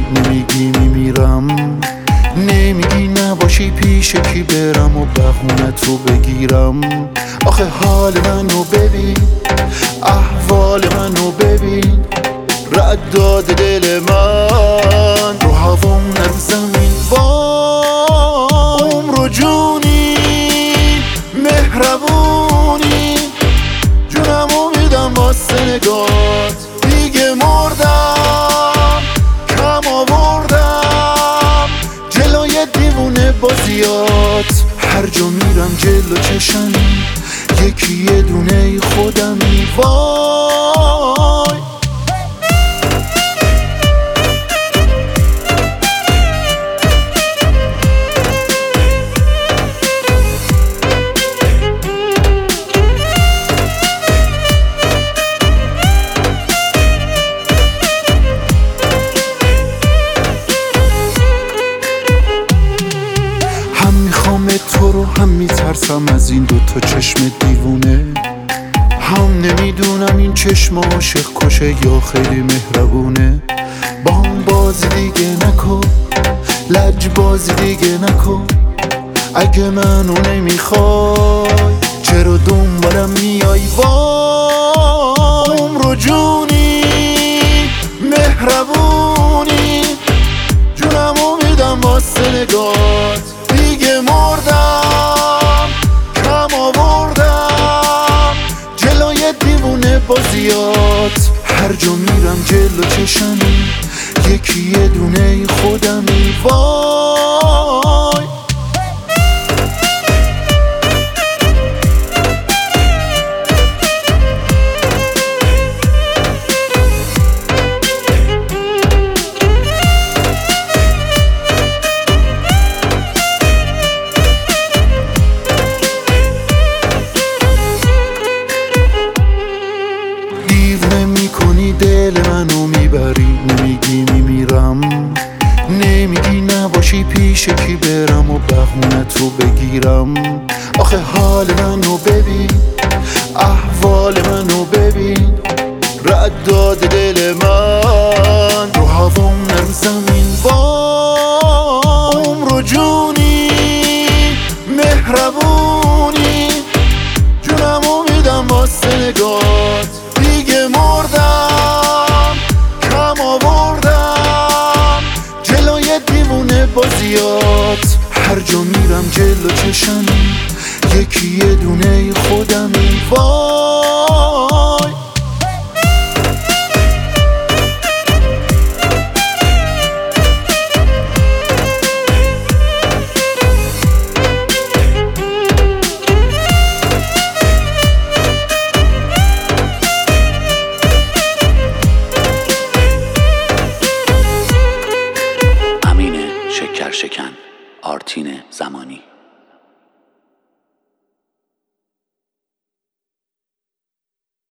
نمیگی میمیرم، نمیگی نباشی پیش کی برم و بهونت رو بگیرم. آخه حال منو ببین، احوال منو ببین، رد داده دل من رو هوام نرو زمین. وای عمر و جونی مهربونی، جونمو میدم واسه نگات. دیگه مردم کم آوردم جلوی دیوونه بازیات. هر جا میرم جلو چشمی یکی یه دونه خودمی. وای هم میخوام تو رو، هم میترسم از این دوتا چشم دیوونه. هم نمیدونم این چشم عاشق کشه یا خیلی مهربونه. با هم بازی دیگه نکن، لج بازی دیگه نکن. اگه منو نمیخوای چرا دنبالم میای؟ وای عمر و جونی مهربونی، جونمو میدم واسه نگات. دیگه مردم کم آوردم جلوی دیوونه بازیات. هر جا میرم جلو چشمی یکی یه دونه خودمی. وای دل منو میبری، نمیگی میمیرم، نمیگی نباشی پیش کی برم و بهونت رو بگیرم. آخه حال منو ببین، احوال منو ببین، رد داده دل من رو هوام نرو زمین. وای عمر و جونی مهربونی، جونمو میدم واسه نگات. دیگه مردم کم آوردم جلوی دیوونه بازیات. هر جا میرم جلو چشمی یکی یه دونه